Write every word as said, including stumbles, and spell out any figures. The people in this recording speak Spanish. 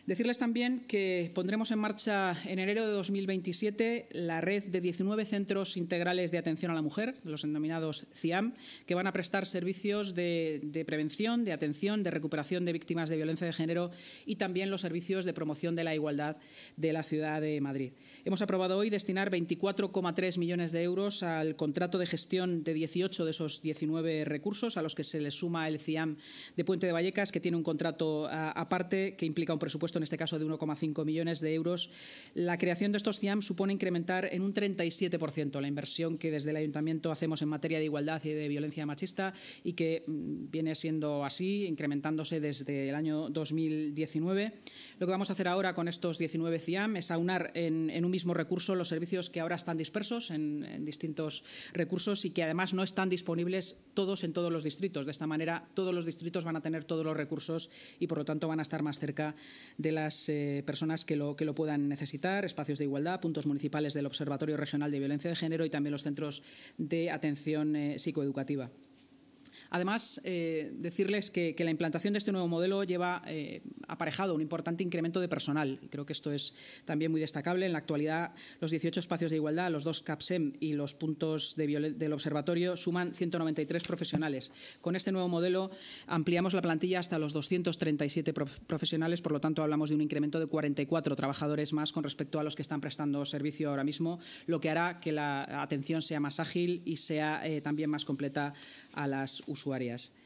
Decirles también que pondremos en marcha en enero de dos mil veintisiete la red de diecinueve centros integrales de atención a la mujer, los denominados C I A M, que van a prestar servicios de, de prevención, de atención, de recuperación de víctimas de violencia de género y también los servicios de promoción de la igualdad de la ciudad de Madrid. Hemos aprobado hoy destinar veinticuatro coma tres millones de euros al contrato de gestión de dieciocho de esos diecinueve recursos, a los que se les suma el C I A M de Puente de Vallecas, que tiene un contrato a, aparte que implica un presupuesto en este caso de uno coma cinco millones de euros. La creación de estos C I A M supone incrementar en un treinta y siete por ciento la inversión que desde el Ayuntamiento hacemos en materia de igualdad y de violencia machista y que viene siendo así, incrementándose desde el año dos mil diecinueve. Lo que vamos a hacer ahora con estos diecinueve C I A M es aunar en, en un mismo recurso los servicios que ahora están dispersos en, en distintos recursos y que además no están disponibles todos en todos los distritos. De esta manera, todos los distritos van a tener todos los recursos y, por lo tanto, van a estar más cerca de las eh, personas que lo, que lo puedan necesitar, espacios de igualdad, puntos municipales del Observatorio Regional de Violencia de Género y también los centros de atención eh, psicoeducativa. Además, eh, decirles que, que la implantación de este nuevo modelo lleva eh, aparejado un importante incremento de personal. Y creo que esto es también muy destacable. En la actualidad, los dieciocho espacios de igualdad, los dos CAPSEM y los puntos de del observatorio suman ciento noventa y tres profesionales. Con este nuevo modelo ampliamos la plantilla hasta los doscientos treinta y siete prof profesionales, por lo tanto hablamos de un incremento de cuarenta y cuatro trabajadores más con respecto a los que están prestando servicio ahora mismo, lo que hará que la atención sea más ágil y sea eh, también más completa a las usuarias.